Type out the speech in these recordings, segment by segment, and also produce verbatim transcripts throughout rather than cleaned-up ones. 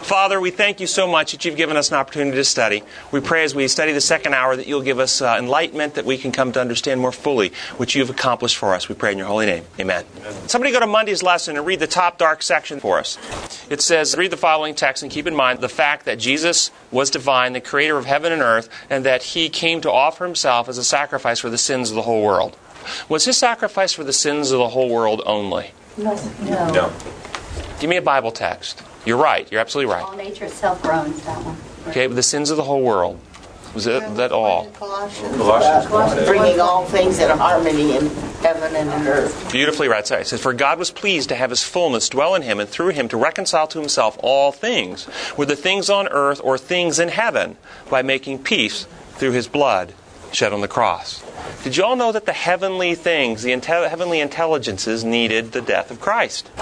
Father, we thank you so much that you've given us an opportunity to study. We pray as we study the second hour that you'll give us uh, enlightenment, that we can come to understand more fully what you've accomplished for us. We pray in your holy name. Amen. Amen. Somebody go to Monday's lesson and read the top dark section for us. It says, read the following text and keep in mind the fact that Jesus was divine, the creator of heaven and earth, and that he came to offer himself as a sacrifice for the sins of the whole world. Was his sacrifice for the sins of the whole world only? No. No. No. Give me a Bible text. You're right. You're absolutely right. All nature is self-grown is that one. Okay, but the sins of the whole world. Was that, that all? Colossians. Colossians. Bringing all things in harmony in heaven and in earth. Beautifully right. Sorry. It says, for God was pleased to have his fullness dwell in him, and through him to reconcile to himself all things, whether things on earth or things in heaven, by making peace through his blood shed on the cross. Did you all know that the heavenly things, the inte- heavenly intelligences, needed the death of Christ?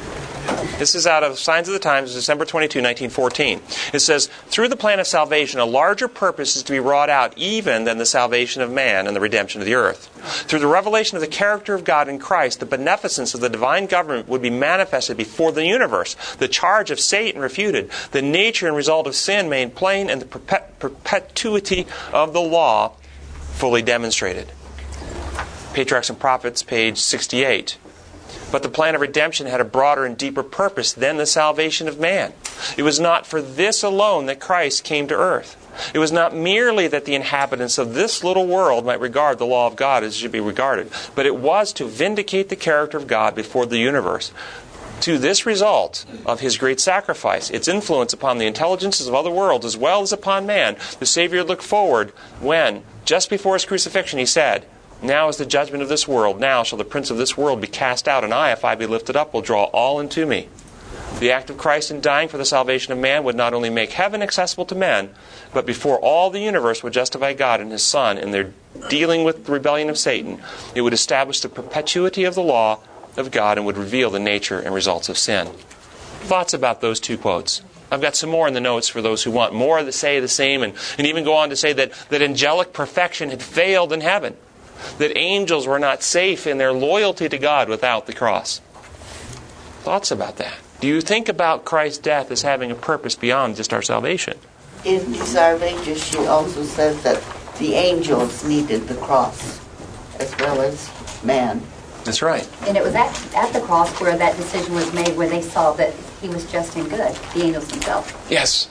This is out of Signs of the Times, December twenty-second, nineteen fourteen. It says, through the plan of salvation, a larger purpose is to be wrought out even than the salvation of man and the redemption of the earth. Through the revelation of the character of God in Christ, the beneficence of the divine government would be manifested before the universe, the charge of Satan refuted, the nature and result of sin made plain, and the perpet- perpetuity of the law fully demonstrated. Patriarchs and Prophets, page sixty-eight. But the plan of redemption had a broader and deeper purpose than the salvation of man. It was not for this alone that Christ came to earth. It was not merely that the inhabitants of this little world might regard the law of God as it should be regarded, but it was to vindicate the character of God before the universe. To this result of his great sacrifice, its influence upon the intelligences of other worlds as well as upon man, the Savior looked forward when, just before his crucifixion, he said, now is the judgment of this world. Now shall the prince of this world be cast out, and I, if I be lifted up, will draw all unto me. The act of Christ in dying for the salvation of man would not only make heaven accessible to men, but before all the universe would justify God and his Son in their dealing with the rebellion of Satan. It would establish the perpetuity of the law of God and would reveal the nature and results of sin. Thoughts about those two quotes? I've got some more in the notes for those who want more to say the same, and, and even go on to say that, that angelic perfection had failed in heaven. That angels were not safe in their loyalty to God without the cross. Thoughts about that? Do you think about Christ's death as having a purpose beyond just our salvation? In Desire of Ages, she also says that the angels needed the cross as well as man. That's right. And it was at, at the cross where that decision was made, where they saw that he was just and good, the angels themselves. Yes.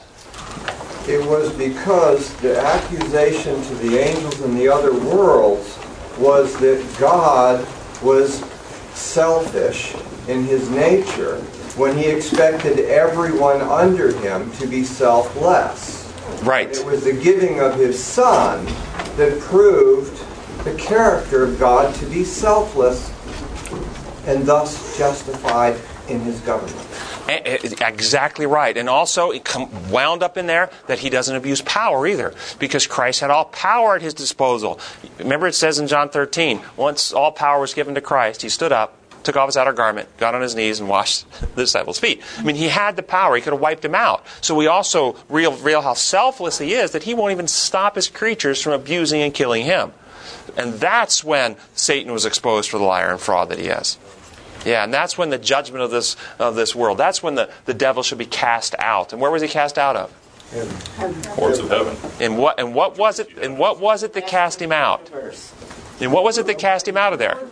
It was because the accusation to the angels in the other worlds was that God was selfish in his nature when he expected everyone under him to be selfless. Right. It was the giving of his Son that proved the character of God to be selfless and thus justified in his government. Exactly right. And also, it wound up in there that he doesn't abuse power either, because Christ had all power at his disposal. Remember it says in John thirteen, once all power was given to Christ, he stood up, took off his outer garment, got on his knees, and washed the disciples' feet. I mean, he had the power. He could have wiped them out. So we also real how selfless he is, that he won't even stop his creatures from abusing and killing him. And that's when Satan was exposed for the liar and fraud that he is. Yeah, and that's when the judgment of this of this world, that's when the, the devil should be cast out. And where was he cast out of? Heaven. Courts of heaven. And what and what was it and what was it that cast him out? And what was it that cast him out of there?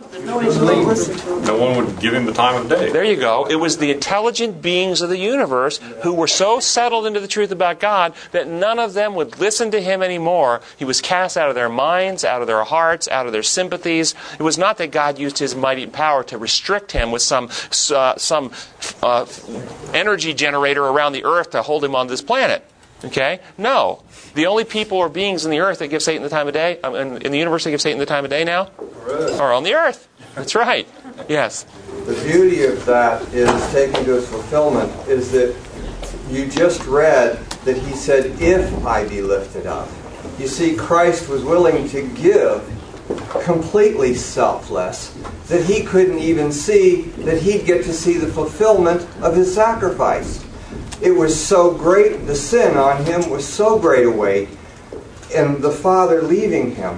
No one would give him the time of day. There you go. It was the intelligent beings of the universe who were so settled into the truth about God that none of them would listen to him anymore. He was cast out of their minds, out of their hearts, out of their sympathies. It was not that God used his mighty power to restrict him with some uh, some uh, energy generator around the earth to hold him on this planet. Okay? No. The only people or beings in the earth that give Satan the time of day, um, in, in the universe that give Satan the time of day now, are on the earth. That's right. Yes. The beauty of that is taken to its fulfillment is that you just read that he said, if I be lifted up. You see, Christ was willing to give completely selfless, that he couldn't even see that he'd get to see the fulfillment of his sacrifice. It was so great, the sin on him was so great a weight, and the Father leaving him,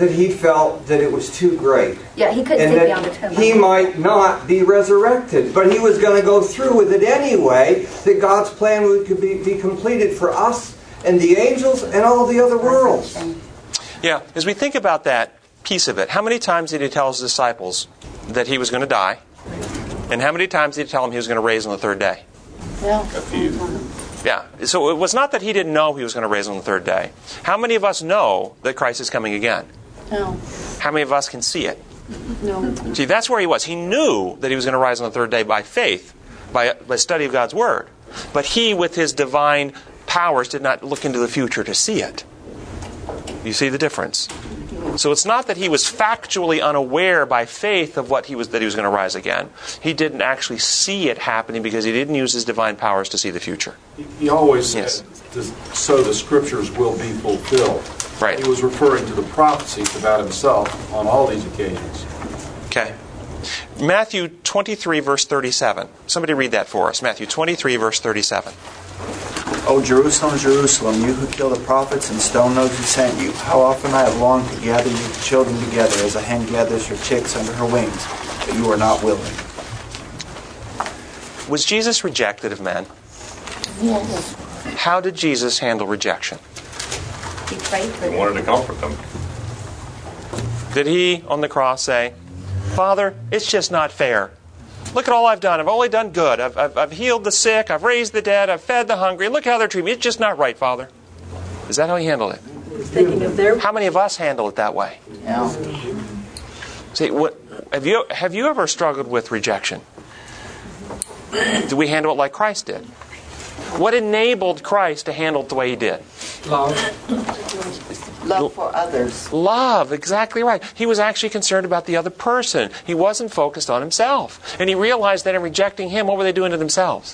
that he felt that it was too great. Yeah, he couldn't And sit beyond the that tomb. he might not be resurrected. But he was going to go through with it anyway, that God's plan would be, be completed for us and the angels and all the other worlds. Yeah, as we think about that piece of it, how many times did he tell his disciples that he was going to die? And how many times did he tell them he was going to raise on the third day? Well, A few. Yeah, so it was not that he didn't know he was going to raise on the third day. How many of us know that Christ is coming again? no, How many of us can see it? no. See, that's where he was. He knew that he was going to rise on the third day by faith, by, by study of God's Word. But he, with his divine powers, did not look into the future to see it. You see the difference? So it's not that he was factually unaware by faith of what he was that he was going to rise again. He didn't actually see it happening because he didn't use his divine powers to see the future. He always Yes. said, "This- so the scriptures will be fulfilled." Right. He was referring to the prophecies about himself on all these occasions. Okay. Matthew twenty-three, verse thirty-seven. Somebody read that for us. Matthew twenty-three, verse thirty-seven. O Jerusalem, Jerusalem, you who kill the prophets and stone those who sent you, how often I have longed to gather you children together as a hen gathers her chicks under her wings, but you are not willing. Was Jesus rejected of men? Yes. How did Jesus handle rejection? He prayed for He them. wanted to comfort them. Did he, on the cross, say, Father, it's just not fair. Look at all I've done. I've only done good. I've, I've, I've healed the sick. I've raised the dead. I've fed the hungry. Look how they're treating me. It's just not right, Father. Is that how he handled it? Thinking of their How many of us handle it that way? Yeah. See, what, have you have you ever struggled with rejection? Do we handle it like Christ did? What enabled Christ to handle it the way he did? Love for others. Love, exactly right. He was actually concerned about the other person. He wasn't focused on himself. And he realized that in rejecting him, what were they doing to themselves?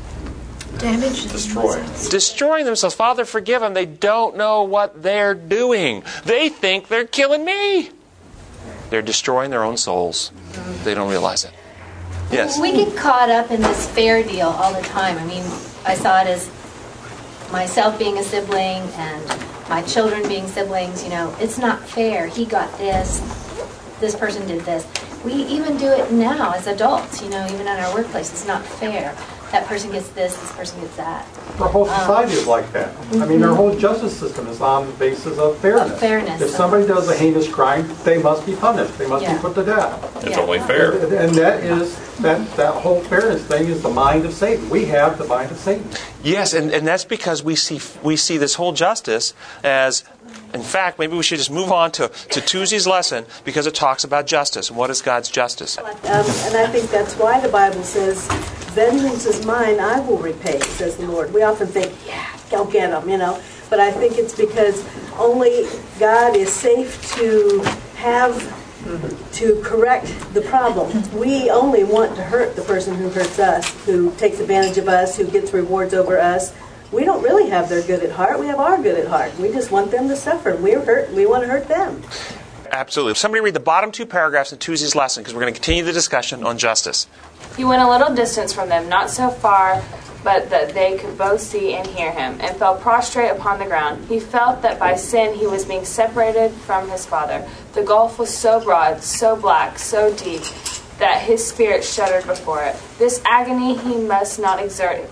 damage. Destroyed. Destroying themselves. Father, forgive them. They don't know what they're doing. They think they're killing me. They're destroying their own souls. They don't realize it. Yes. We get caught up in this fair deal all the time. I mean, I saw it as myself being a sibling and my children being siblings. You know, it's not fair. He got this. This person did this. We even do it now as adults, you know, even in our workplace. It's not fair. That person gets this, this person gets that. Our whole society is like that. I mean, our whole justice system is on the basis of fairness. Of fairness. If somebody does a heinous crime, they must be punished. They must Yeah. be put to death. It's Yeah. only fair. And that is, that, that whole fairness thing is the mind of Satan. We have the mind of Satan. Yes, and, and that's because we see we see this whole justice as, in fact, maybe we should just move on to, to Tuesday's lesson because it talks about justice. And what is God's justice? Um, and I think that's why the Bible says, vengeance is mine, I will repay, says the Lord. We often think, yeah, go get them, you know. But I think it's because only God is safe to have to correct the problem. We only want to hurt the person who hurts us, who takes advantage of us, who gets rewards over us. We don't really have their good at heart. We have our good at heart. We just want them to suffer. We're hurt. We want to hurt them. Absolutely. Somebody read the bottom two paragraphs in Tuesday's lesson because we're going to continue the discussion on justice. He went a little distance from them, not so far, but that they could both see and hear him, and fell prostrate upon the ground. He felt that by sin he was being separated from his Father. The gulf was so broad, so black, so deep, that his spirit shuddered before it. This agony he must not exert.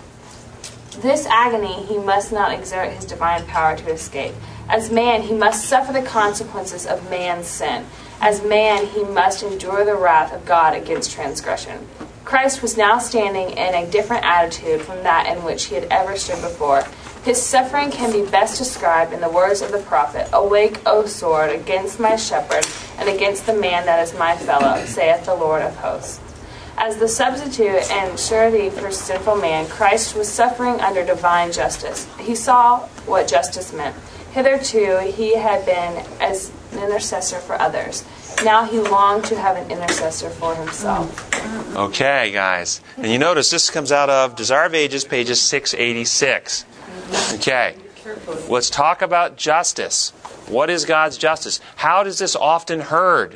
This agony he must not exert his divine power to escape. As man, he must suffer the consequences of man's sin. As man, he must endure the wrath of God against transgression. Christ was now standing in a different attitude from that in which he had ever stood before. His suffering can be best described in the words of the prophet, "Awake, O sword, against my shepherd, and against the man that is my fellow, saith the Lord of hosts." As the substitute and surety for sinful man, Christ was suffering under divine justice. He saw what justice meant. Hitherto he had been as an intercessor for others. Now he longed to have an intercessor for himself. Okay, guys. And you notice this comes out of Desire of Ages, pages six eighty-six. Okay. Let's talk about justice. What is God's justice? How is this often heard?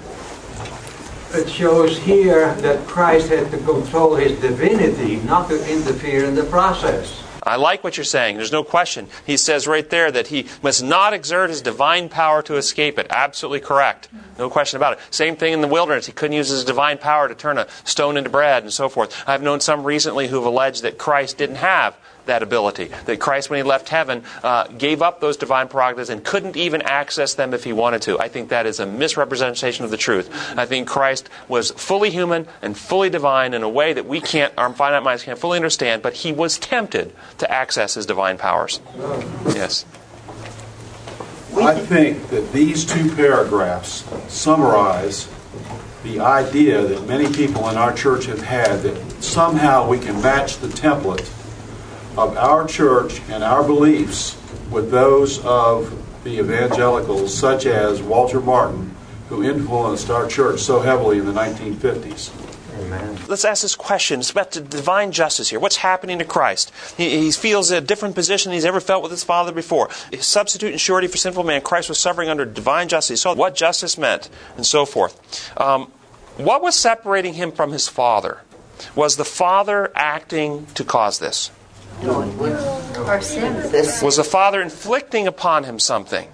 It shows here that Christ had to control his divinity, not to interfere in the process. I like what you're saying. There's no question. He says right there that he must not exert his divine power to escape it. Absolutely correct. No question about it. Same thing in the wilderness. He couldn't use his divine power to turn a stone into bread and so forth. I've known some recently who have alleged that Christ didn't have that ability. That Christ, when he left heaven, uh, gave up those divine prerogatives and couldn't even access them if he wanted to. I think that is a misrepresentation of the truth. I think Christ was fully human and fully divine in a way that we can't, our finite minds can't fully understand, but he was tempted to access his divine powers. Yes. I think that these two paragraphs summarize the idea that many people in our church have had that somehow we can match the template of our church and our beliefs with those of the evangelicals such as Walter Martin, who influenced our church so heavily in the nineteen fifties. Amen. Let's ask this question. It's about the divine justice here. What's happening to Christ? He, he feels a different position than he's ever felt with his Father before. His substitute and surety for sinful man, Christ was suffering under divine justice. He saw what justice meant and so forth. Um, what was separating him from his Father? Was the Father acting to cause this? No, it was our sins. Was the Father inflicting upon him something?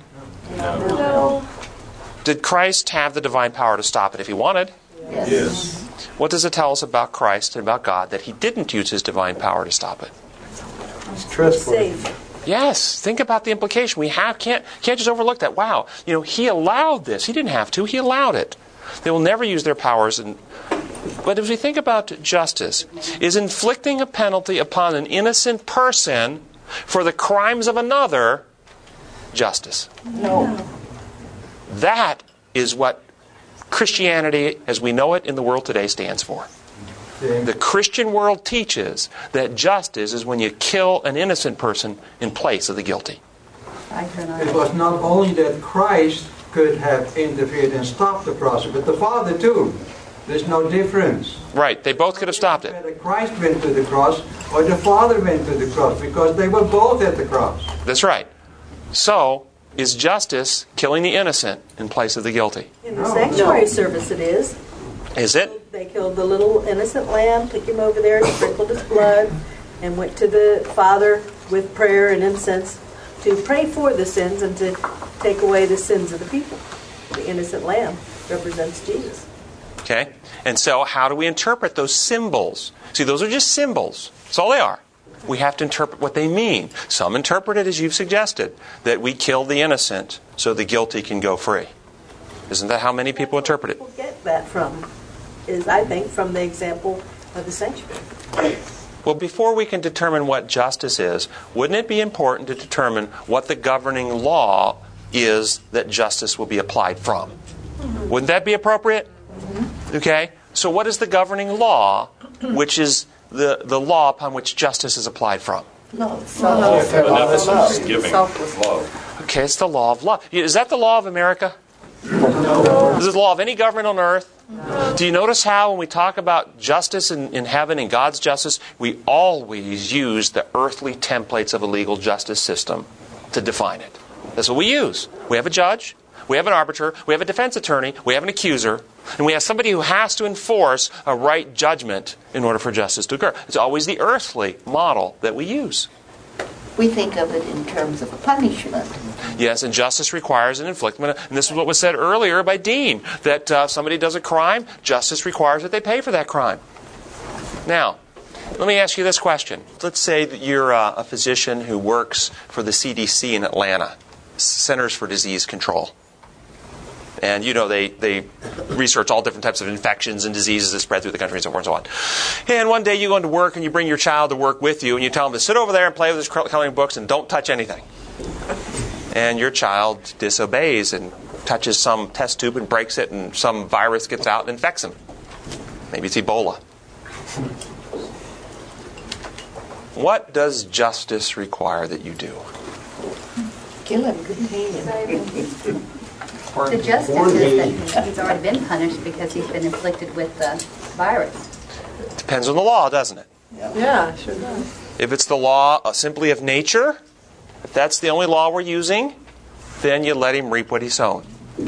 No. Did Christ have the divine power to stop it if he wanted? Yes. yes. What does it tell us about Christ and about God that he didn't use his divine power to stop it? He's trustworthy. Yes. Think about the implication. We have can't can't just overlook that. Wow. You know, he allowed this. He didn't have to. He allowed it. They will never use their powers. And but if we think about justice, is inflicting a penalty upon an innocent person for the crimes of another justice? No. That is what Christianity, as we know it in the world today, stands for. The Christian world teaches that justice is when you kill an innocent person in place of the guilty. It was not only that Christ could have interfered and stopped the process, but the Father too. There's no difference. Right, they both could have stopped it. Whether Christ went to the cross or the Father went to the cross, because they were both at the cross. That's right. So, is justice killing the innocent in place of the guilty? In the sanctuary service it is. Is it? They killed the little innocent lamb, took him over there, sprinkled his blood, and went to the Father with prayer and incense to pray for the sins and to take away the sins of the people. The innocent lamb represents Jesus. Okay. And so how do we interpret those symbols? See, those are just symbols. That's all they are. We have to interpret what they mean. Some interpret it as you've suggested, that we kill the innocent so the guilty can go free. Isn't that how many people interpret it? People get that from, is I think, from the example of the sanctuary. Well, before we can determine what justice is, wouldn't it be important to determine what the governing law is that justice will be applied from? Mm-hmm. Wouldn't that be appropriate? Mm-hmm. Okay. So what is the governing law, which is the, the law upon which justice is applied from? No, self-love. Giving love. Okay, it's the law of love. Is that the law of America? No. Is it the law of any government on earth? No. Do you notice how when we talk about justice in, in heaven and God's justice, we always use the earthly templates of a legal justice system to define it? That's what we use. We have a judge, we have an arbiter, we have a defense attorney, we have an accuser, and we have somebody who has to enforce a right judgment in order for justice to occur. It's always the earthly model that we use. We think of it in terms of a punishment. Yes, and justice requires an infliction. And this is what was said earlier by Dean, that uh, somebody does a crime, justice requires that they pay for that crime. Now, let me ask you this question. Let's say that you're uh, a physician who works for the C D C in Atlanta, Centers for Disease Control. And, you know, they, they research all different types of infections and diseases that spread through the country and so forth and so on. And one day you go into work and you bring your child to work with you and you tell him to sit over there and play with his coloring books and don't touch anything. And your child disobeys and touches some test tube and breaks it and some virus gets out and infects him. Maybe it's Ebola. What does justice require that you do? Kill him, contain him. The justice is that he's already been punished because he's been inflicted with the virus. Depends on the law, doesn't it? Yeah, sure does. If it's the law uh, simply of nature, if that's the only law we're using, then you let him reap what he's sown.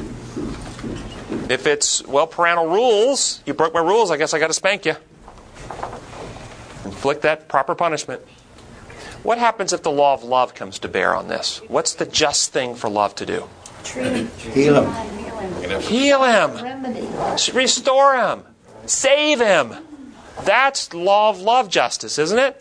If it's, well, parental rules, you broke my rules, I guess I got to spank you. Inflict that proper punishment. What happens if the law of love comes to bear on this? What's the just thing for love to do? Heal him. Heal him. Restore him. Save him. That's law of love justice, isn't it?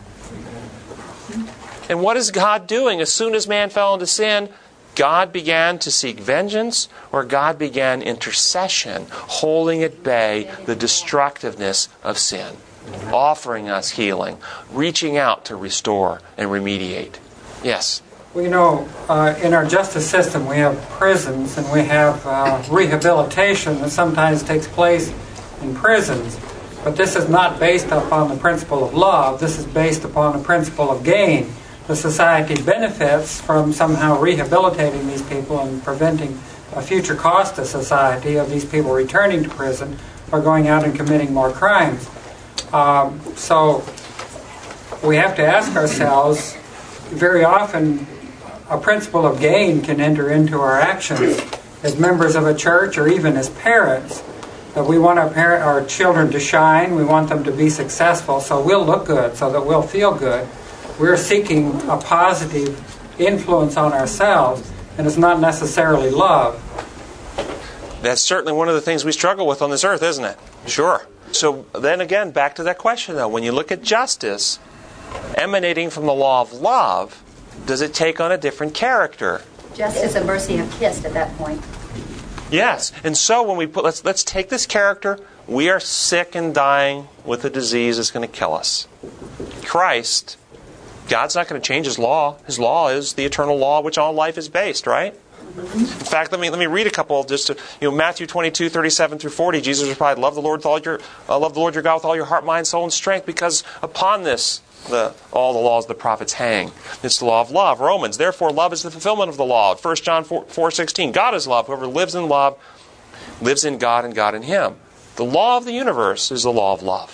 And what is God doing? As soon as man fell into sin, God began to seek vengeance, or God began intercession, holding at bay the destructiveness of sin, offering us healing, reaching out to restore and remediate. Yes? Well, you know, uh, in our justice system we have prisons and we have uh, rehabilitation that sometimes takes place in prisons. But this is not based upon the principle of love. This is based upon the principle of gain. The society benefits from somehow rehabilitating these people and preventing a future cost to society of these people returning to prison or going out and committing more crimes. Um, so we have to ask ourselves, very often a principle of gain can enter into our actions as members of a church or even as parents. That we want our parent, our children to shine, we want them to be successful, so we'll look good, so that we'll feel good. We're seeking a positive influence on ourselves, and it's not necessarily love. That's certainly one of the things we struggle with on this earth, isn't it? Sure. So then again, back to that question though. When you look at justice emanating from the law of love, does it take on a different character? Justice and mercy have kissed at that point. Yes. And so when we put, let's let's take this character. We are sick and dying with a disease that's going to kill us. Christ, God's not going to change His law. His law is the eternal law which all life is based, right? In fact, let me let me read a couple. Just to, you know, Matthew twenty-two, thirty-seven through forty. Jesus replied, "Love the Lord with all your uh, love the Lord your God with all your heart, mind, soul, and strength, because upon this the all the laws of the prophets hang. It's the law of love." Romans, "Therefore love is the fulfillment of the law." First John four sixteen. God is love. Whoever lives in love lives in God, and God in him. The law of the universe is the law of love.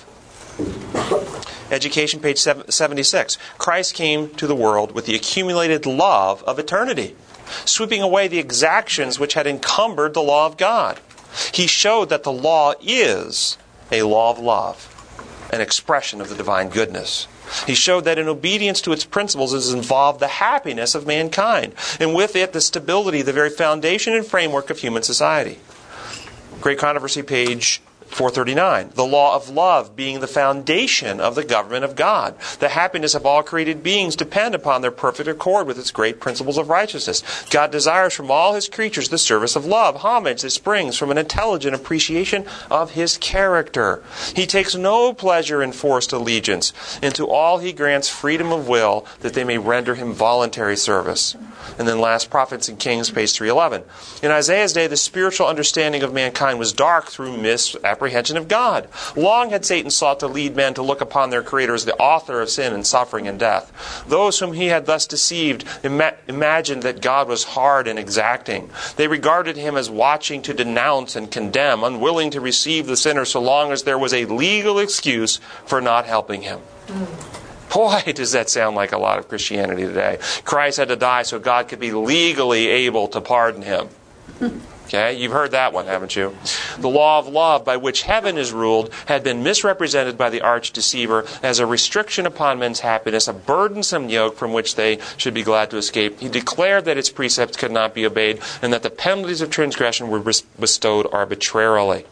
Education, page seventy-six. Christ came to the world with the accumulated love of eternity, sweeping away the exactions which had encumbered the law of God. He showed that the law is a law of love, an expression of the divine goodness. He showed that in obedience to its principles is involved the happiness of mankind, and with it the stability, the very foundation and framework of human society. Great Controversy, page four thirty-nine. The law of love being the foundation of the government of God. The happiness of all created beings depend upon their perfect accord with its great principles of righteousness. God desires from all His creatures the service of love, homage that springs from an intelligent appreciation of His character. He takes no pleasure in forced allegiance, and to all He grants freedom of will that they may render Him voluntary service. And then last, Prophets and Kings, page three eleven. In Isaiah's day, the spiritual understanding of mankind was dark through misapprehension of God. Long had Satan sought to lead men to look upon their Creator as the author of sin and suffering and death. Those whom he had thus deceived ima- imagined that God was hard and exacting. They regarded Him as watching to denounce and condemn, unwilling to receive the sinner so long as there was a legal excuse for not helping him. Mm. Boy, does that sound like a lot of Christianity today. Christ had to die so God could be legally able to pardon him. Okay, you've heard that one, haven't you? The law of love by which heaven is ruled had been misrepresented by the arch deceiver as a restriction upon men's happiness, a burdensome yoke from which they should be glad to escape. He declared that its precepts could not be obeyed and that the penalties of transgression were bestowed arbitrarily.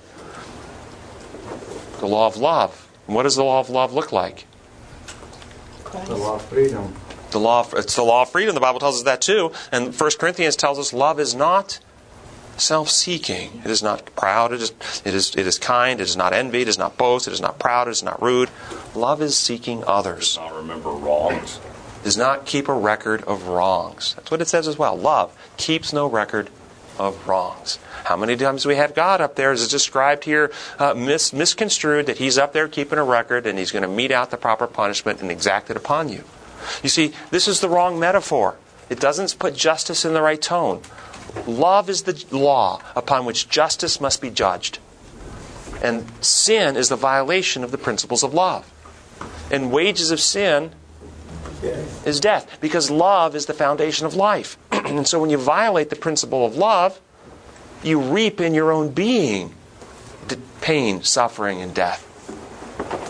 The law of love. And what does the law of love look like? The law of freedom. The law of, it's the law of freedom. The Bible tells us that too. And First Corinthians tells us love is not self-seeking. It is not proud. It is, it is, it is kind. It is not envy. It is not boast. It is not proud. It is not rude. Love is seeking others. It does not remember wrongs. It does not keep a record of wrongs. That's what it says as well. Love keeps no record of wrongs. How many times do we have God up there, as it's described here, uh, mis- misconstrued, that He's up there keeping a record and He's going to mete out the proper punishment and exact it upon you. You see, this is the wrong metaphor. It doesn't put justice in the right tone. Love is the law upon which justice must be judged. And sin is the violation of the principles of love. And wages of sin is death, because love is the foundation of life. And so when you violate the principle of love, you reap in your own being pain, suffering, and death.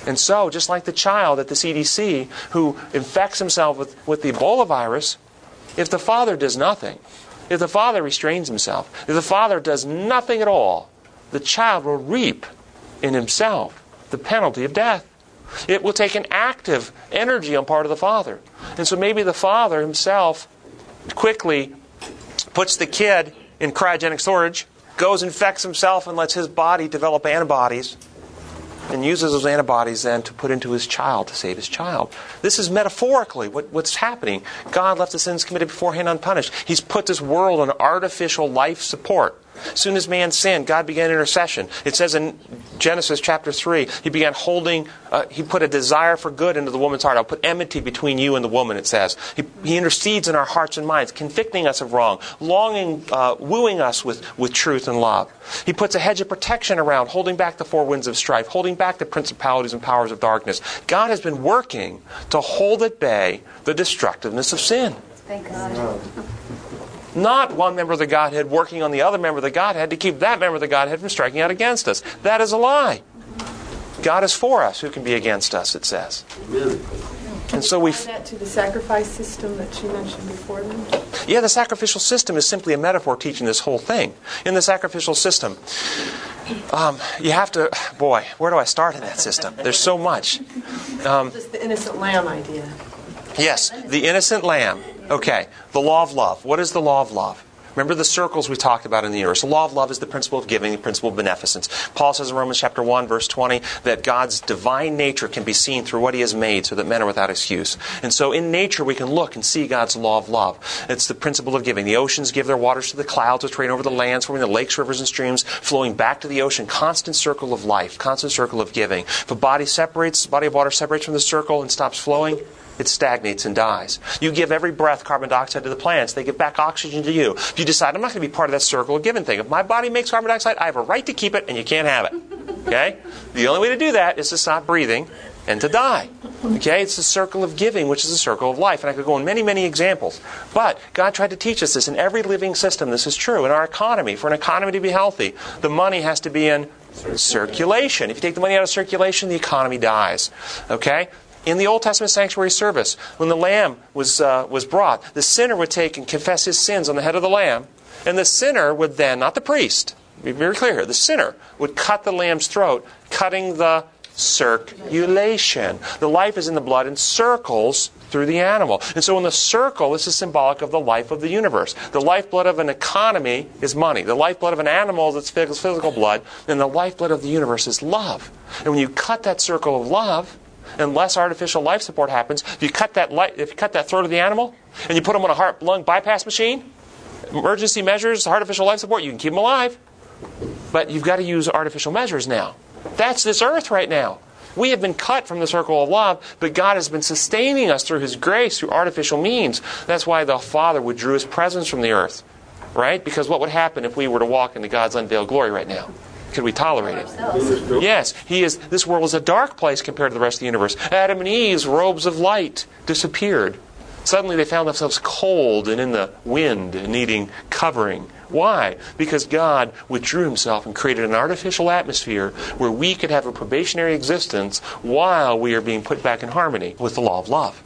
And so, just like the child at the C D C who infects himself with, with the Ebola virus, if the father does nothing, if the father restrains himself, if the father does nothing at all, the child will reap in himself the penalty of death. It will take an active energy on part of the father. And so maybe the father himself quickly puts the kid in cryogenic storage, goes, infects himself, and lets his body develop antibodies, and uses those antibodies then to put into his child to save his child. This is metaphorically what, what's happening. God left the sins committed beforehand unpunished. He's put this world on artificial life support. As soon as man sinned, God began intercession. It says in Genesis chapter three, He began holding, uh, He put a desire for good into the woman's heart. I'll put enmity between you and the woman, it says. He, he intercedes in our hearts and minds, convicting us of wrong, longing, uh, wooing us with, with truth and love. He puts a hedge of protection around, holding back the four winds of strife, holding back the principalities and powers of darkness. God has been working to hold at bay the destructiveness of sin. Thank God. Not one member of the Godhead working on the other member of the Godhead to keep that member of the Godhead from striking out against us. That is a lie. God is for us. Who can be against us, it says. And so we... that to the sacrifice system that you mentioned before then? Yeah, the sacrificial system is simply a metaphor teaching this whole thing. In the sacrificial system, um, you have to... Boy, where do I start in that system? There's so much. Um, Just the innocent lamb idea. Yes, the innocent lamb. Okay, the law of love. What is the law of love? Remember the circles we talked about in the universe. The law of love is the principle of giving, the principle of beneficence. Paul says in Romans chapter one, verse twenty, that God's divine nature can be seen through what He has made so that men are without excuse. And so in nature we can look and see God's law of love. It's the principle of giving. The oceans give their waters to the clouds, which rain over the lands, forming the lakes, rivers, and streams, flowing back to the ocean. Constant circle of life, constant circle of giving. If a body separates, a body of water separates from the circle and stops flowing, it stagnates and dies. You give every breath carbon dioxide to the plants. They give back oxygen to you. If you decide, I'm not going to be part of that circle of giving thing. If my body makes carbon dioxide, I have a right to keep it, and you can't have it. Okay? The only way to do that is to stop breathing and to die. Okay? It's the circle of giving, which is the circle of life. And I could go in many, many examples. But God tried to teach us this. In every living system, this is true. In our economy, for an economy to be healthy, the money has to be in circulation. If you take the money out of circulation, the economy dies. Okay? In the Old Testament sanctuary service, when the lamb was uh, was brought, the sinner would take and confess his sins on the head of the lamb, and the sinner would then, not the priest, be very clear here, the sinner would cut the lamb's throat, cutting the circulation. The life is in the blood and circles through the animal. And so in the circle, this is symbolic of the life of the universe. The lifeblood of an economy is money. The lifeblood of an animal is its physical blood, and the lifeblood of the universe is love. And when you cut that circle of love, and less artificial life support happens, if you cut that light, if you cut that throat of the animal, and you put them on a heart lung bypass machine, emergency measures, artificial life support, you can keep them alive. But you've got to use artificial measures now. That's this earth right now. We have been cut from the circle of love, but God has been sustaining us through His grace, through artificial means. That's why the Father withdrew His presence from the earth. Right? Because what would happen if we were to walk into God's unveiled glory right now? Could we tolerate it? Yes. He is. This world is a dark place compared to the rest of the universe. Adam and Eve's robes of light disappeared. Suddenly they found themselves cold and in the wind and needing covering. Why? Because God withdrew Himself and created an artificial atmosphere where we could have a probationary existence while we are being put back in harmony with the law of love.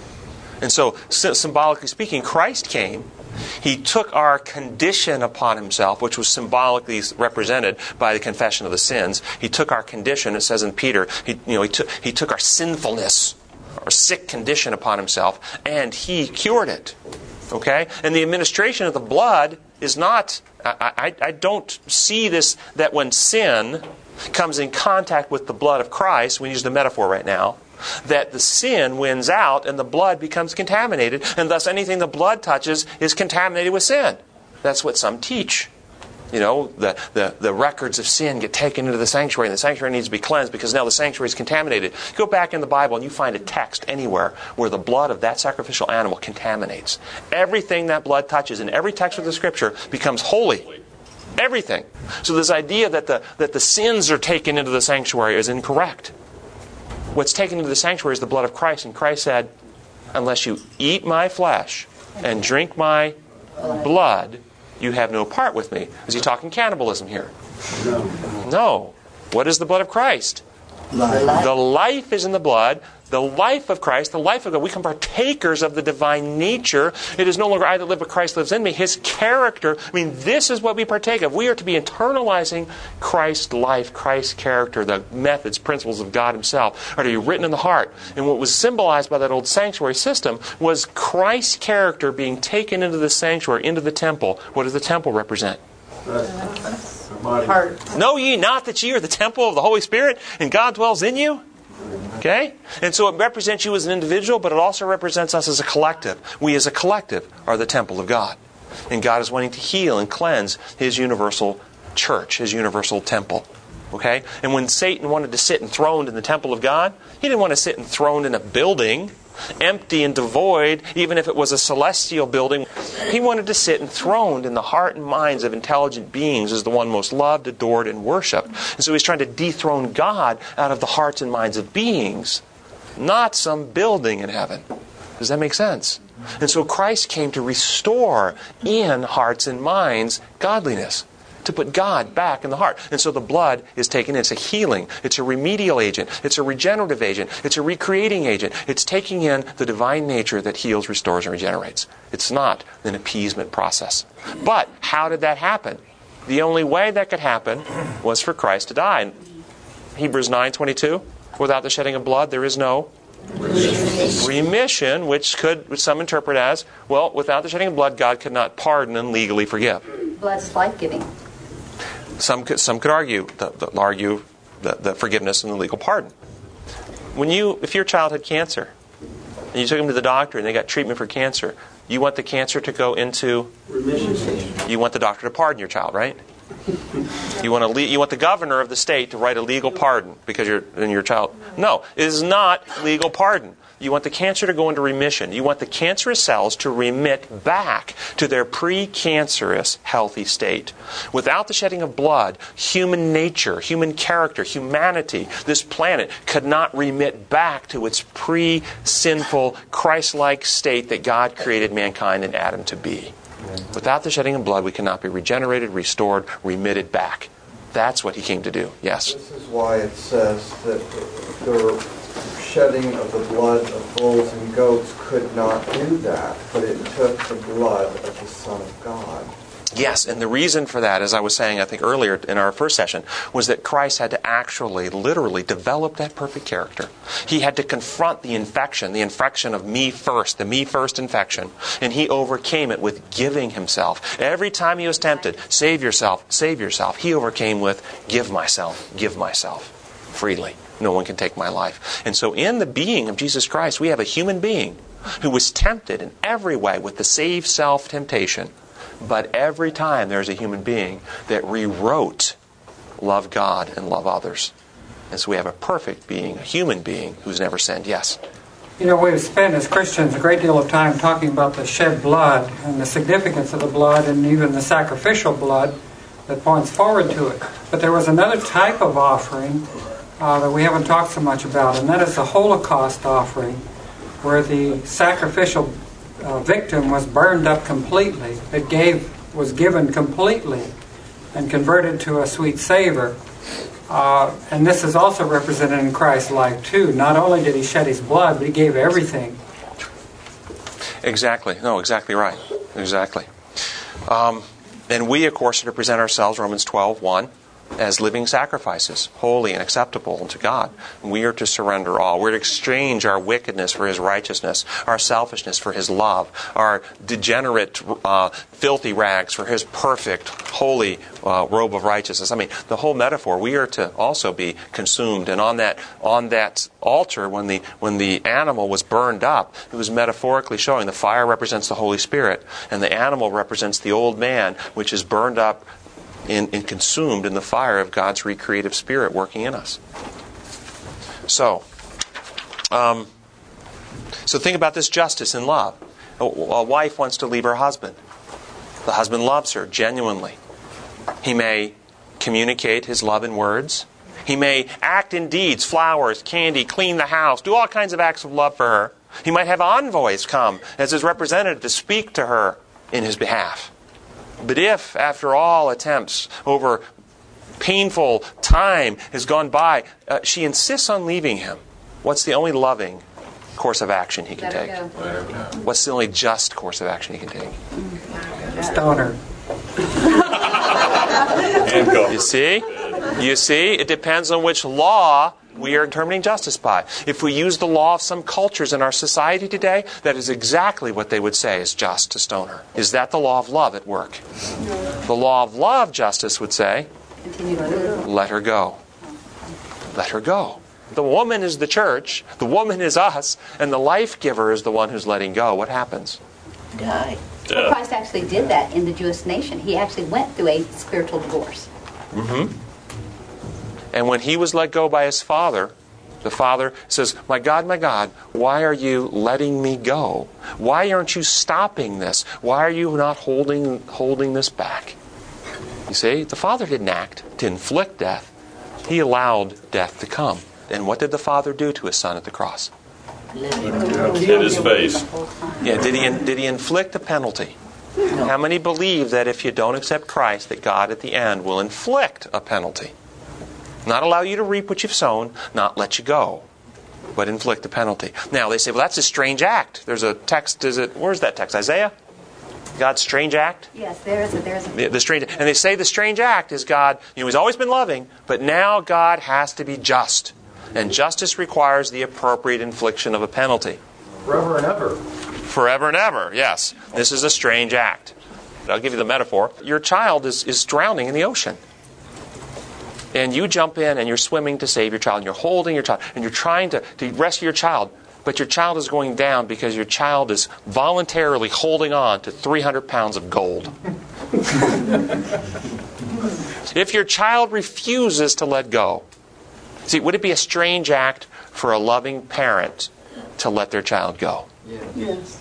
And so, symbolically speaking, Christ came. He took our condition upon Himself, which was symbolically represented by the confession of the sins. He took our condition, it says in Peter, he, you know, he, took, he took our sinfulness, our sick condition upon Himself, and He cured it. Okay? And the administration of the blood is not, I, I, I don't see this, that when sin comes in contact with the blood of Christ, we use the metaphor right now, that the sin wins out and the blood becomes contaminated, and thus anything the blood touches is contaminated with sin. That's what some teach. You know, the, the, the records of sin get taken into the sanctuary, and the sanctuary needs to be cleansed because now the sanctuary is contaminated. Go back in the Bible and you find a text anywhere where the blood of that sacrificial animal contaminates. Everything that blood touches in every text of the Scripture becomes holy. Everything. So this idea that the, that the sins are taken into the sanctuary is incorrect. What's taken into the sanctuary is the blood of Christ. And Christ said, unless you eat my flesh and drink my blood, you have no part with me. Is he talking cannibalism here? No. No. What is the blood of Christ? Life. The life is in the blood. The life of Christ, the life of God. We become partakers of the divine nature. It is no longer I that live, but Christ lives in me. His character. I mean, this is what we partake of. We are to be internalizing Christ's life, Christ's character. The methods, principles of God Himself are to be written in the heart. And what was symbolized by that old sanctuary system was Christ's character being taken into the sanctuary, into the temple. What does the temple represent? Heart. Know ye not that ye are the temple of the Holy Spirit, and God dwells in you? Okay? And so it represents you as an individual, but it also represents us as a collective. We as a collective are the temple of God. And God is wanting to heal and cleanse His universal church, His universal temple. Okay? And when Satan wanted to sit enthroned in the temple of God, he didn't want to sit enthroned in a building, empty and devoid, even if it was a celestial building. He wanted to sit enthroned in the heart and minds of intelligent beings as the one most loved, adored, and worshipped. And so he's trying to dethrone God out of the hearts and minds of beings, not some building in heaven. Does that make sense? And so Christ came to restore in hearts and minds godliness, to put God back in the heart. And so the blood is taken. It's a healing. It's a remedial agent. It's a regenerative agent. It's a recreating agent. It's taking in the divine nature that heals, restores, and regenerates. It's not an appeasement process. But how did that happen? The only way that could happen was for Christ to die. In Hebrews nine twenty-two, without the shedding of blood, there is no remission. remission, which could which some interpret as, well, without the shedding of blood, God could not pardon and legally forgive. Blood's life-giving. Some could, some could argue the, the, argue the, the forgiveness and the legal pardon. When you, if your child had cancer, and you took him to the doctor and they got treatment for cancer, you want the cancer to go into remission. You want the doctor to pardon your child, right? You want, a, you want the governor of the state to write a legal pardon because you're and your child. No, it is not legal pardon. You want the cancer to go into remission. You want the cancerous cells to remit back to their pre-cancerous healthy state. Without the shedding of blood, human nature, human character, humanity, this planet could not remit back to its pre-sinful, Christ-like state that God created mankind and Adam to be. Without the shedding of blood, we cannot be regenerated, restored, remitted back. That's what He came to do. Yes? This is why it says that the shedding of the blood of bulls and goats could not do that, but it took the blood of the Son of God. Yes, and the reason for that, as I was saying, I think earlier in our first session, was that Christ had to actually, literally develop that perfect character. He had to confront the infection, the infection of me first, the me first infection, and He overcame it with giving Himself. Every time He was tempted, save yourself, save yourself, He overcame with give myself, give myself, freely. No one can take my life. And so in the being of Jesus Christ, we have a human being who was tempted in every way with the save self temptation. But every time there's a human being that rewrote love God and love others. And so we have a perfect being, a human being who's never sinned. Yes? You know, we've spent as Christians a great deal of time talking about the shed blood and the significance of the blood and even the sacrificial blood that points forward to it. But there was another type of offering Uh, that we haven't talked so much about, and that is the Holocaust offering, where the sacrificial uh, victim was burned up completely. It gave was given completely and converted to a sweet savor. Uh, and this is also represented in Christ's life too. Not only did He shed His blood, but He gave everything. Exactly. No, exactly right. Exactly. Um, and we, of course, are to present ourselves, Romans twelve one, as living sacrifices, holy and acceptable unto God. We are to surrender all. We're to exchange our wickedness for His righteousness, our selfishness for His love, our degenerate, uh, filthy rags for His perfect, holy uh, robe of righteousness. I mean, the whole metaphor, we are to also be consumed. And on that on that altar, when the when the animal was burned up, it was metaphorically showing the fire represents the Holy Spirit, and the animal represents the old man, which is burned up In, in consumed in the fire of God's recreative Spirit working in us. So, um, so think about this justice and love. A, a wife wants to leave her husband. The husband loves her genuinely. He may communicate his love in words. He may act in deeds, flowers, candy, clean the house, do all kinds of acts of love for her. He might have envoys come as his representative to speak to her in his behalf. But if, after all attempts over painful time has gone by. Uh, she insists on leaving him. What's the only loving course of action he can Let her take? go. Let her go. What's the only just course of action he can take? Stone her. You see? You see? It depends on which law we are determining justice by. If we use the law of some cultures in our society today, that is exactly what they would say is just to stone her. Is that the law of love at work? The law of love, justice would say, let her go. Let her go. The woman is the church, the woman is us, and the life giver is the one who's letting go. What happens? Die. Well, Christ actually did that in the Jewish nation. He actually went through a spiritual divorce. Mm-hmm. And when he was let go by his father, the father says, my God, my God, why are you letting me go? Why aren't you stopping this? Why are you not holding holding this back? You see, the father didn't act to inflict death. He allowed death to come. And what did the father do to his son at the cross? Hit his face. Yeah, did he did he inflict a penalty? No. How many believe that if you don't accept Christ, that God at the end will inflict a penalty? Not allow you to reap what you've sown, not let you go, but inflict a penalty. Now, they say, well, that's a strange act. There's a text, is it, where's that text? Isaiah? God's strange act? Yes, there is a, there is a... The, the strange, and they say the strange act is God, you know, he's always been loving, but now God has to be just. And justice requires the appropriate infliction of a penalty. Forever and ever. Forever and ever, yes. This is a strange act. I'll give you the metaphor. Your child is, is drowning in the ocean. And you jump in and you're swimming to save your child. And you're holding your child. And you're trying to, to rescue your child. But your child is going down because your child is voluntarily holding on to three hundred pounds of gold. If your child refuses to let go, see, would it be a strange act for a loving parent to let their child go? Yes.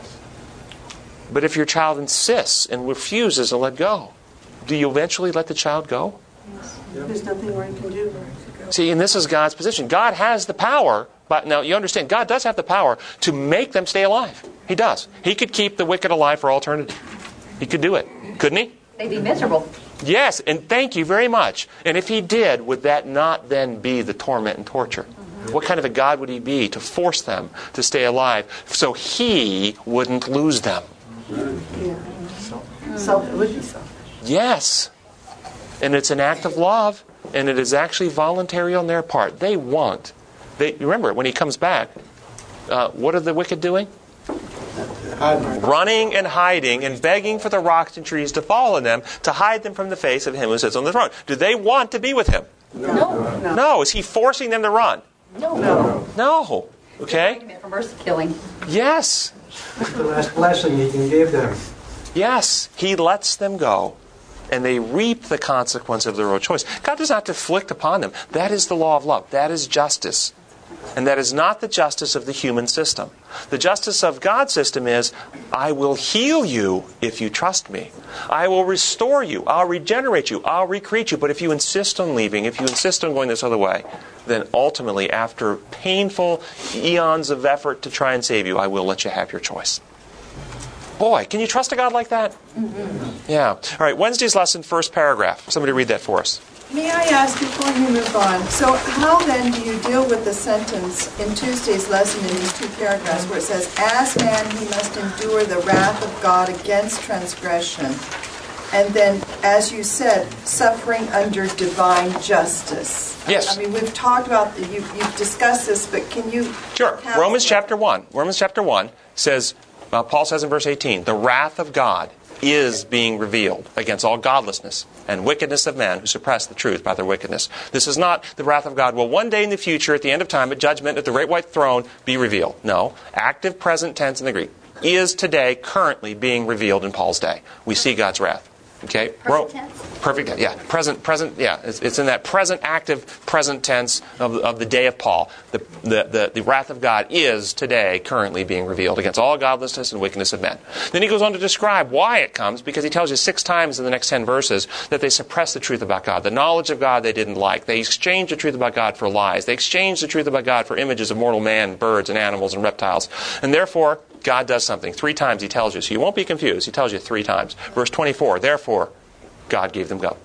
But if your child insists and refuses to let go, do you eventually let the child go? Yes. There's nothing more you can do. See, and this is God's position. God has the power, but now you understand, God does have the power to make them stay alive. He does. He could keep the wicked alive for all eternity. He could do it. Couldn't he? They'd be miserable. Yes, and thank you very much. And if he did, would that not then be the torment and torture? Mm-hmm. What kind of a God would he be to force them to stay alive so he wouldn't lose them? Yeah. So it would be so. Yes. And it's an act of love, and it is actually voluntary on their part. They want. They remember, when he comes back, uh, what are the wicked doing? Running and hiding and begging for the rocks and trees to fall on them to hide them from the face of him who sits on the throne. Do they want to be with him? No. No. No. Is he forcing them to run? No. No. No. Okay? For mercy killing. Yes. It's the last blessing he can give them. Yes. He lets them go. And they reap the consequence of their own choice. God does not inflict upon them. That is the law of love. That is justice. And that is not the justice of the human system. The justice of God's system is, I will heal you if you trust me. I will restore you. I'll regenerate you. I'll recreate you. But if you insist on leaving, if you insist on going this other way, then ultimately, after painful eons of effort to try and save you, I will let you have your choice. Boy, can you trust a God like that? Mm-hmm. Yeah. All right, Wednesday's lesson, first paragraph. Somebody read that for us. May I ask before you move on, so how then do you deal with the sentence in Tuesday's lesson in these two paragraphs where it says, as man he must endure the wrath of God against transgression, and then, as you said, suffering under divine justice? Yes. I mean, we've talked about, you, you've discussed this, but can you... Sure. Romans chapter one. Romans chapter one says, uh, Paul says in verse eighteen, the wrath of God is being revealed against all godlessness and wickedness of men who suppress the truth by their wickedness. This is not the wrath of God will one day in the future, at the end of time, at judgment, at the great white throne, be revealed. No. Active present tense in the Greek. Is today, currently being revealed in Paul's day. We see God's wrath. Okay? Perfect tense? Perfect tense, yeah. Present, present, yeah. It's, it's in that present, active, present tense of, of the day of Paul. The, the, the, the wrath of God is today, currently being revealed against all godlessness and wickedness of men. Then he goes on to describe why it comes, because he tells you six times in the next ten verses that they suppress the truth about God. The knowledge of God they didn't like. They exchanged the truth about God for lies. They exchanged the truth about God for images of mortal man, birds, and animals, and reptiles. And therefore, God does something. Three times he tells you. So you won't be confused. He tells you three times. Verse twenty-four, therefore, God gave them go.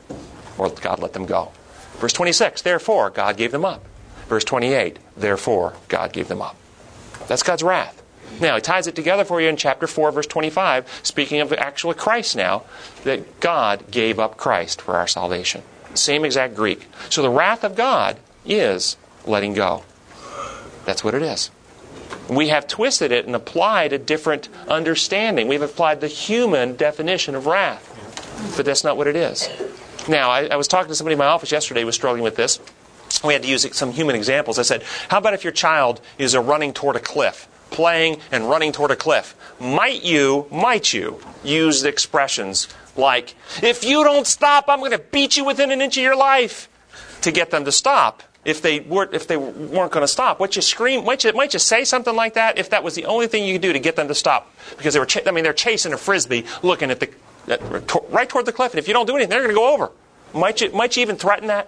or God let them go. Verse twenty-six, therefore, God gave them up. Verse twenty-eight, therefore, God gave them up. That's God's wrath. Now, he ties it together for you in chapter four, verse twenty-five, speaking of actually Christ now, that God gave up Christ for our salvation. Same exact Greek. So the wrath of God is letting go. That's what it is. We have twisted it and applied a different understanding. We've applied the human definition of wrath. But that's not what it is. Now, I, I was talking to somebody in my office yesterday who was struggling with this. We had to use some human examples. I said, how about if your child is a running toward a cliff, playing and running toward a cliff? Might you, might you, use expressions like, if you don't stop, I'm going to beat you within an inch of your life, to get them to stop? If they weren't, if they weren't going to stop, might you scream? Might you, might you say something like that? If that was the only thing you could do to get them to stop, because they were, ch- I mean, they're chasing a frisbee, looking at the at, right toward the cliff, and if you don't do anything, they're going to go over. Might you, might you even threaten that?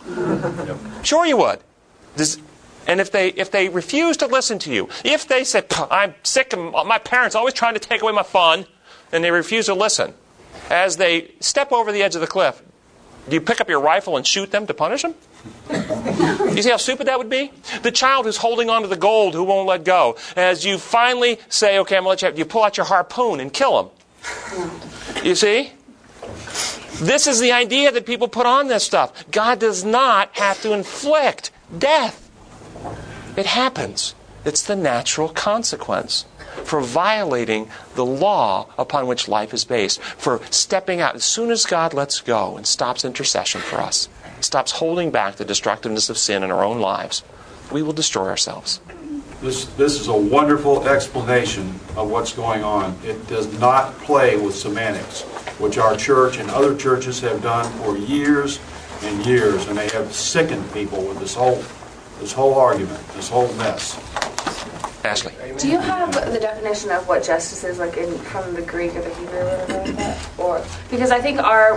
Sure, you would. Does, and if they if they refuse to listen to you, if they say, I'm sick of my parents always trying to take away my fun, and they refuse to listen, as they step over the edge of the cliff, do you pick up your rifle and shoot them to punish them? You see how stupid that would be? The child who's holding on to the gold, who won't let go, as you finally say, okay, I'm going to let you have, you pull out your harpoon and kill him. You see? This is the idea that people put on this stuff. God does not have to inflict death. It happens. It's the natural consequence for violating the law upon which life is based, for stepping out. As soon as God lets go and stops intercession for us, stops holding back the destructiveness of sin in our own lives, we will destroy ourselves. This, this is a wonderful explanation of what's going on. It does not play with semantics, which our church and other churches have done for years and years, and they have sickened people with this whole this whole argument, this whole mess. Ashley. Do you have the definition of what justice is, like in from the Greek or the Hebrew or whatever like that? Or because I think our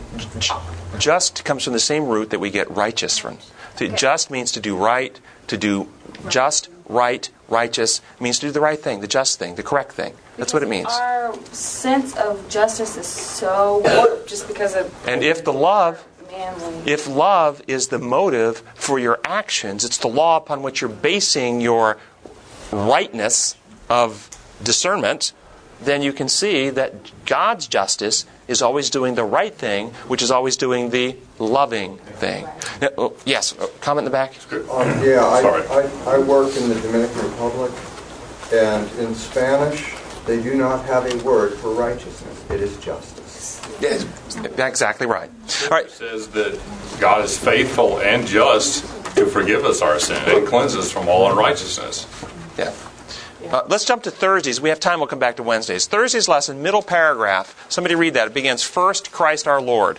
just comes from the same root that we get righteous from. To, okay. Just means to do right, to do just, right, righteous, means to do the right thing, the just thing, the correct thing. That's because what it means. Our sense of justice is so warped just because of... And if the love... If love is the motive for your actions, it's the law upon which you're basing your rightness of discernment, then you can see that God's justice is always doing the right thing, which is always doing the loving thing. Now, oh, yes, oh, comment in the back? Um, yeah, I, I, I work in the Dominican Republic, and in Spanish, they do not have a word for righteousness. It is justice. Yes, exactly right. All right. It says that God is faithful and just to forgive us our sin and cleanse us from all unrighteousness. Yeah. Uh, let's jump to Thursdays. We have time. We'll come back to Wednesdays. Thursday's lesson, middle paragraph. Somebody read that. It begins, First, Christ our Lord.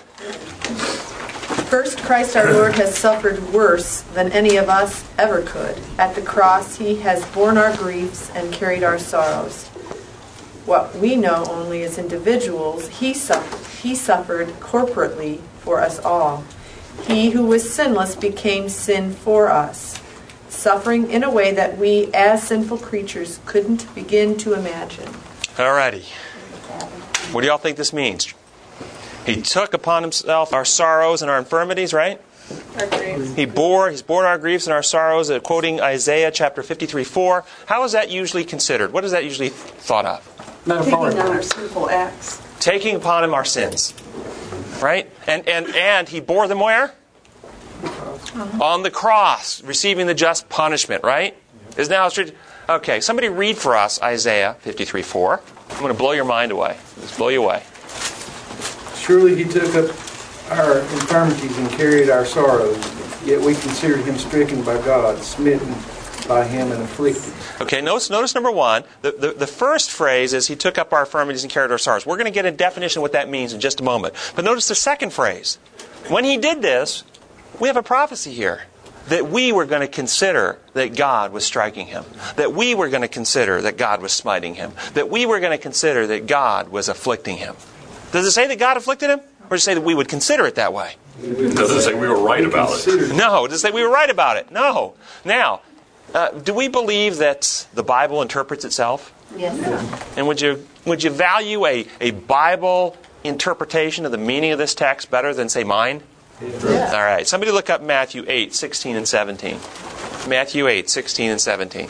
First, Christ our Lord has suffered worse than any of us ever could. At the cross, he has borne our griefs and carried our sorrows. What we know only as individuals, he suffered, he suffered corporately for us all. He who was sinless became sin for us, suffering in a way that we, as sinful creatures, couldn't begin to imagine. Alrighty. What do y'all think this means? He took upon himself our sorrows and our infirmities, right? Our griefs. He bore, he's borne our griefs and our sorrows, uh, quoting Isaiah chapter fifty-three four. How is that usually considered? What is that usually thought of? Taking on our sinful acts. Taking upon him our sins. Right? And and and he bore them where? Uh-huh. On the cross, receiving the just punishment, right? Is now straight. Okay, somebody read for us Isaiah fifty-three four. I'm going to blow your mind away. Just blow you away. Surely he took up our infirmities and carried our sorrows, yet we considered him stricken by God, smitten by him and afflicted. Okay, notice, notice number one, the, the, the first phrase is he took up our infirmities and carried our sorrows. We're going to get a definition of what that means in just a moment. But notice the second phrase. When he did this, we have a prophecy here that we were going to consider that God was striking him, that we were going to consider that God was smiting him, that we were going to consider that God was afflicting him. Does it say that God afflicted him? Or does it say that we would consider it that way? Does it say we were right about it? No, does it say we were right about it? No. Now, uh, do we believe that the Bible interprets itself? Yes. And would you would you value a, a Bible interpretation of the meaning of this text better than, say, mine? Yeah. All right. Somebody look up Matthew eight, sixteen and seventeen. Matthew eight, sixteen and seventeen.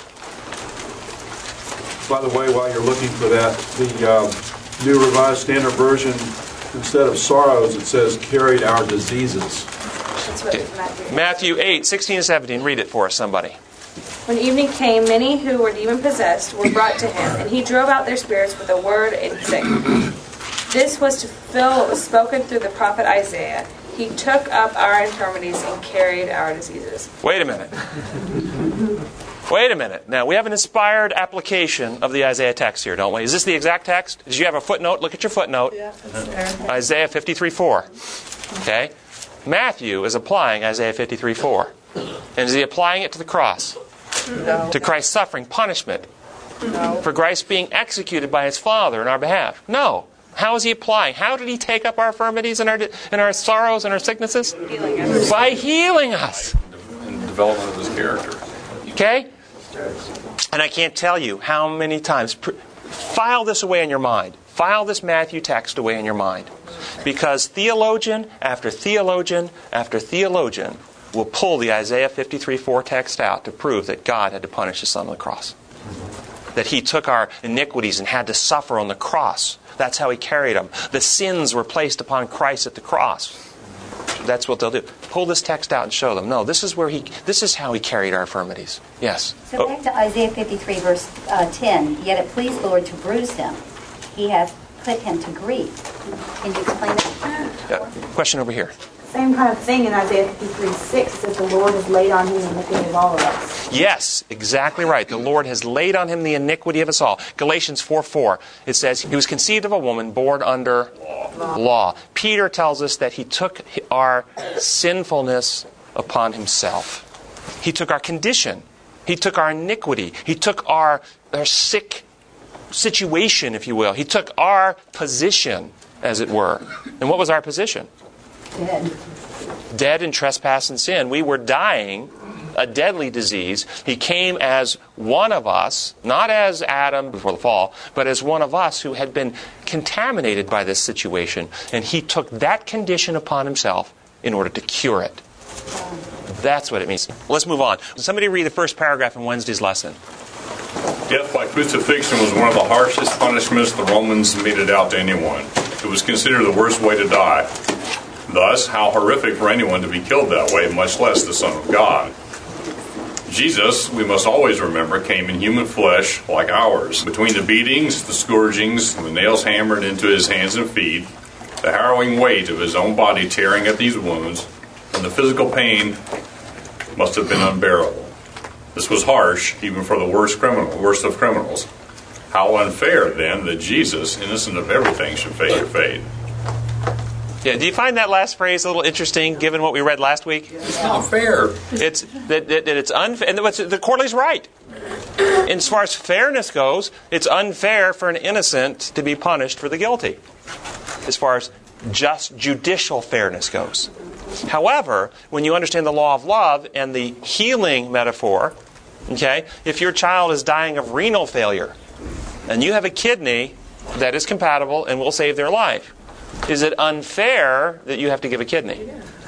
By the way, while you're looking for that, the um, New Revised Standard Version, instead of sorrows, it says carried our diseases. That's what Matthew. Matthew eight, sixteen and seventeen. Read it for us, somebody. When evening came, many who were demon-possessed were brought to him, and he drove out their spirits with a word and sick. This was to fulfill what was spoken through the prophet Isaiah. He took up our infirmities and carried our diseases. Wait a minute. Wait a minute. Now, we have an inspired application of the Isaiah text here, don't we? Is this the exact text? Did you have a footnote? Look at your footnote. Yeah, it's there. Isaiah fifty-three four. Okay? Matthew is applying Isaiah fifty-three four. And is he applying it to the cross? No. To Christ's suffering, punishment? No. For Christ being executed by his Father in our behalf? No. How is he applying? How did he take up our infirmities and our and our sorrows and our sicknesses? Healing us. By healing us. In the development of his character. Okay? And I can't tell you how many times. File this away in your mind. File this Matthew text away in your mind. Because theologian after theologian after theologian will pull the Isaiah fifty-three four text out to prove that God had to punish his Son on the cross. That he took our iniquities and had to suffer on the cross. That's how he carried them. The sins were placed upon Christ at the cross. That's what they'll do. Pull this text out and show them. No, this is where he. This is how he carried our infirmities. Yes. So back to Isaiah fifty-three, verse uh, ten. Yet it pleased the Lord to bruise him. He hath put him to grief. Can you explain that? Uh, question over here. Same kind of thing in Isaiah fifty-three six says the Lord has laid on him the iniquity of all of us. Yes, exactly right. The Lord has laid on him the iniquity of us all. Galatians four four, it says, he was conceived of a woman born under law. law. Peter tells us that he took our sinfulness upon himself. He took our condition. He took our iniquity. He took our, our sick situation, if you will. He took our position, as it were. And what was our position? Dead. Dead in trespass and sin. We were dying a deadly disease. He came as one of us, not as Adam before the fall, but as one of us who had been contaminated by this situation. And he took that condition upon himself in order to cure it. That's what it means. Let's move on. Somebody read the first paragraph in Wednesday's lesson. Death by crucifixion was one of the harshest punishments the Romans meted out to anyone. It was considered the worst way to die. Thus, how horrific for anyone to be killed that way, much less the Son of God. Jesus, we must always remember, came in human flesh like ours. Between the beatings, the scourgings, the nails hammered into his hands and feet, the harrowing weight of his own body tearing at these wounds, and the physical pain must have been unbearable. This was harsh, even for the worst criminal, worst of criminals. How unfair, then, that Jesus, innocent of everything, should face your fate. Yeah, do you find that last phrase a little interesting, given what we read last week? It's not fair. It's that, that, that it's unfair, and what's, the Corley's right. And as far as fairness goes, it's unfair for an innocent to be punished for the guilty. As far as just judicial fairness goes. However, when you understand the law of love and the healing metaphor, okay, if your child is dying of renal failure, and you have a kidney that is compatible and will save their life, is it unfair that you have to give a kidney?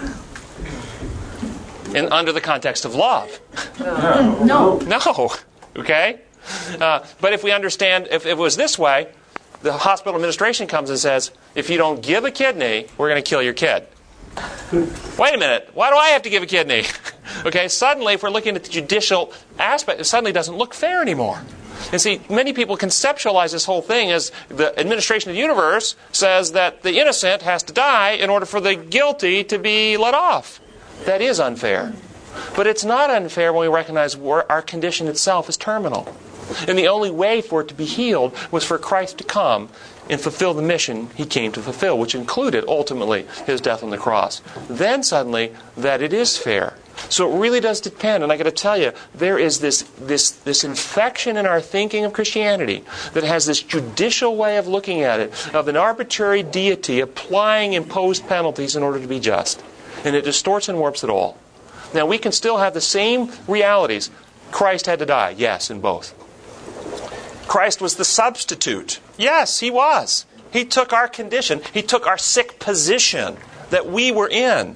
And under the context of love. No. No. No. Okay? Uh, but if we understand, if it was this way, the hospital administration comes and says, if you don't give a kidney, we're going to kill your kid. Wait a minute. Why do I have to give a kidney? Okay, suddenly, if we're looking at the judicial aspect, it suddenly doesn't look fair anymore. And see, many people conceptualize this whole thing as the administration of the universe says that the innocent has to die in order for the guilty to be let off. That is unfair. But it's not unfair when we recognize our condition itself is terminal. And the only way for it to be healed was for Christ to come and fulfill the mission he came to fulfill, which included, ultimately, his death on the cross. Then, suddenly, that it is fair. So it really does depend. And I got to tell you, there is this, this, this infection in our thinking of Christianity that has this judicial way of looking at it, of an arbitrary deity applying imposed penalties in order to be just. And it distorts and warps it all. Now, we can still have the same realities. Christ had to die. Yes, in both. Christ was the substitute. Yes, he was. He took our condition. He took our sick position that we were in.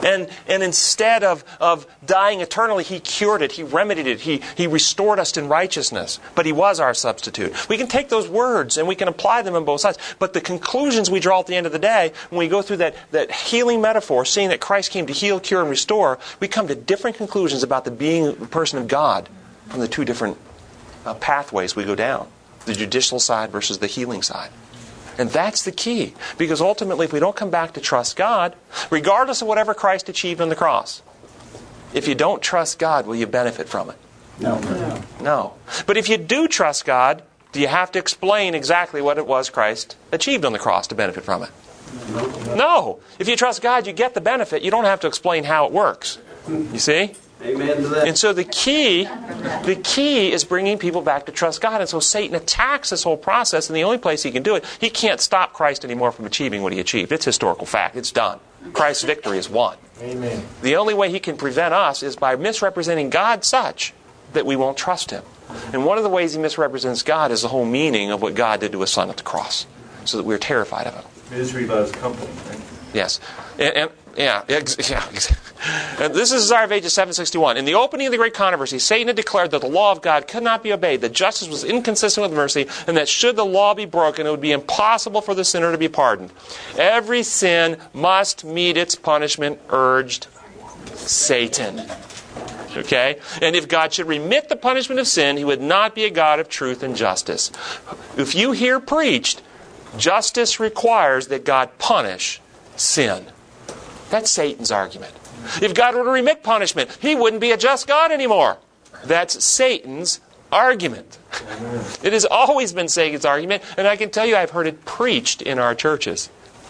And and instead of, of dying eternally, He cured it. He remedied it. He, he restored us in righteousness. But He was our substitute. We can take those words and we can apply them on both sides. But the conclusions we draw at the end of the day, when we go through that, that healing metaphor, seeing that Christ came to heal, cure, and restore, we come to different conclusions about the being person of God from the two different uh, pathways we go down. The judicial side versus the healing side. And that's the key. Because ultimately, if we don't come back to trust God, regardless of whatever Christ achieved on the cross, if you don't trust God, will you benefit from it? No. No. No. But if you do trust God, do you have to explain exactly what it was Christ achieved on the cross to benefit from it? No. No. If you trust God, you get the benefit. You don't have to explain how it works. You see? Amen to that. And so the key, the key is bringing people back to trust God. And so Satan attacks this whole process, and the only place he can do it, he can't stop Christ anymore from achieving what he achieved. It's historical fact. It's done. Christ's victory is won. Amen. The only way he can prevent us is by misrepresenting God such that we won't trust Him. And one of the ways he misrepresents God is the whole meaning of what God did to His Son at the cross, so that we're terrified of Him. Misery loves company. Right? Yes. And, and yeah, ex- yeah. And this is Isaiah of Ages seven sixty-one. In the opening of the great controversy, Satan had declared that the law of God could not be obeyed, that justice was inconsistent with mercy, and that should the law be broken, it would be impossible for the sinner to be pardoned. Every sin must meet its punishment, urged Satan. Okay? And if God should remit the punishment of sin, He would not be a God of truth and justice. If you hear preached, justice requires that God punish sin. That's Satan's argument. If God were to remit punishment, He wouldn't be a just God anymore. That's Satan's argument. It has always been Satan's argument, and I can tell you I've heard it preached in our churches.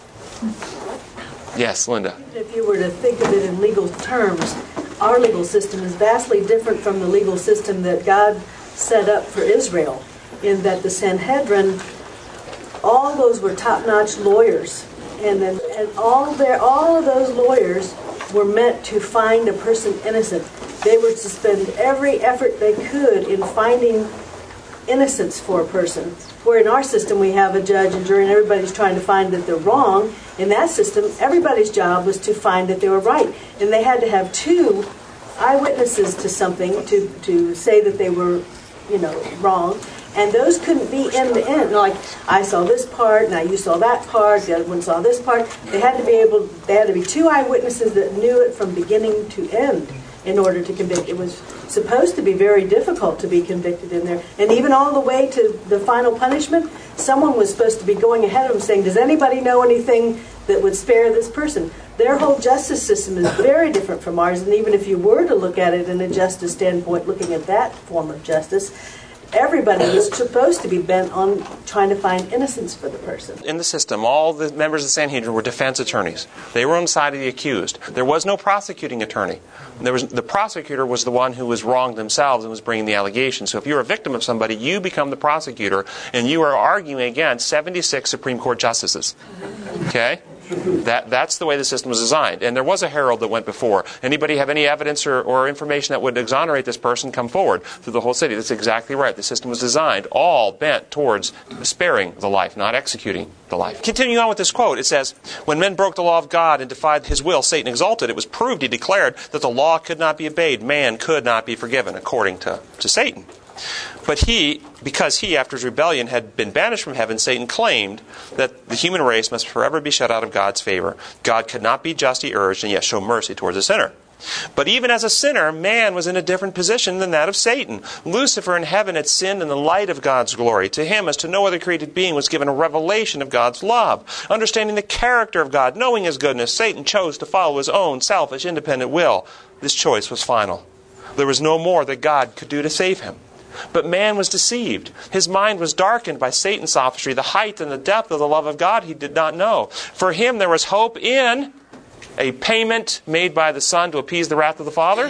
Yes, Linda. If you were to think of it in legal terms, our legal system is vastly different from the legal system that God set up for Israel, in that the Sanhedrin, all those were top-notch lawyers, and then and all their all of those lawyers were meant to find a person innocent. They were to spend every effort they could in finding innocence for a person. Where in our system we have a judge and jury and everybody's trying to find that they're wrong. In that system, everybody's job was to find that they were right. And they had to have two eyewitnesses to something to, to say that they were, you know, wrong. And those couldn't be end to end. Like, I saw this part, now you saw that part, the other one saw this part. They had to be able, they had to be two eyewitnesses that knew it from beginning to end in order to convict. It was supposed to be very difficult to be convicted in there. And even all the way to the final punishment, someone was supposed to be going ahead of them saying, does anybody know anything that would spare this person? Their whole justice system is very different from ours. And even if you were to look at it in a justice standpoint, looking at that form of justice, everybody was supposed to be bent on trying to find innocence for the person. In the system, all the members of the Sanhedrin were defense attorneys. They were on the side of the accused. There was no prosecuting attorney. There was, the prosecutor was the one who was wronged themselves and was bringing the allegation. So if you're a victim of somebody, you become the prosecutor, and you are arguing against seventy-six Supreme Court justices. Okay? That, that's the way the system was designed. And there was a herald that went before. Anybody have any evidence or, or information that would exonerate this person, come forward through the whole city. That's exactly right. The system was designed, all bent towards sparing the life, not executing the life. Continuing on with this quote, it says, when men broke the law of God and defied His will, Satan exalted. It was proved, he declared, that the law could not be obeyed. Man could not be forgiven, according to, to Satan. But he, because he, after his rebellion, had been banished from heaven, Satan claimed that the human race must forever be shut out of God's favor. God could not be just, he urged, and yet show mercy towards a sinner. But even as a sinner, man was in a different position than that of Satan. Lucifer in heaven had sinned in the light of God's glory. To him, as to no other created being, was given a revelation of God's love. Understanding the character of God, knowing His goodness, Satan chose to follow his own selfish, independent will. This choice was final. There was no more that God could do to save him. But man was deceived. His mind was darkened by Satan's sophistry. The height and the depth of the love of God he did not know. For him there was hope in a payment made by the Son to appease the wrath of the Father?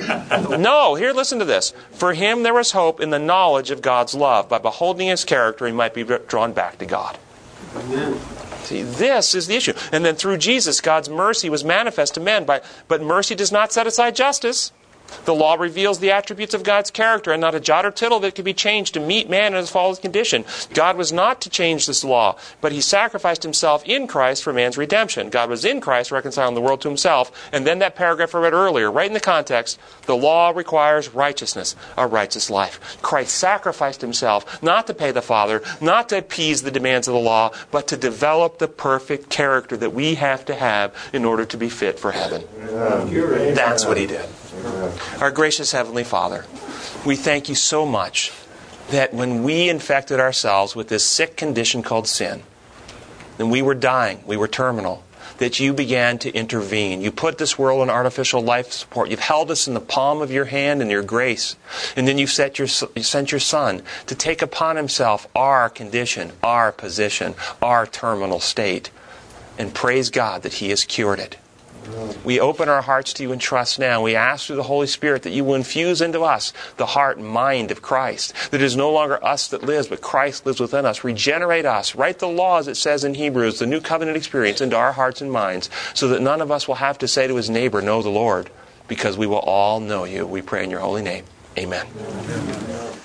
No. Here, listen to this. For him there was hope in the knowledge of God's love. By beholding His character, he might be drawn back to God. Amen. See, this is the issue. And then through Jesus, God's mercy was manifest to men. By, but mercy does not set aside justice. The law reveals the attributes of God's character, and not a jot or tittle that could be changed to meet man in his fallen condition. God was not to change this law, but he sacrificed himself in Christ for man's redemption. God was in Christ reconciling the world to himself. And then that paragraph I read earlier, right in the context, the law requires righteousness, a righteous life. Christ sacrificed himself not to pay the Father, not to appease the demands of the law, but to develop the perfect character that we have to have in order to be fit for heaven. That's what he did. Our gracious Heavenly Father, we thank you so much that when we infected ourselves with this sick condition called sin, and we were dying, we were terminal, that you began to intervene. You put this world on artificial life support. You've held us in the palm of your hand in your grace. And then you've set your, you sent your Son to take upon himself our condition, our position, our terminal state. And praise God that he has cured it. We open our hearts to you in trust now. We ask through the Holy Spirit that you will infuse into us the heart and mind of Christ. That it is no longer us that lives, but Christ lives within us. Regenerate us. Write the law, as it says in Hebrews, the new covenant experience into our hearts and minds, so that none of us will have to say to his neighbor, know the Lord, because we will all know you. We pray in your holy name. Amen. Amen.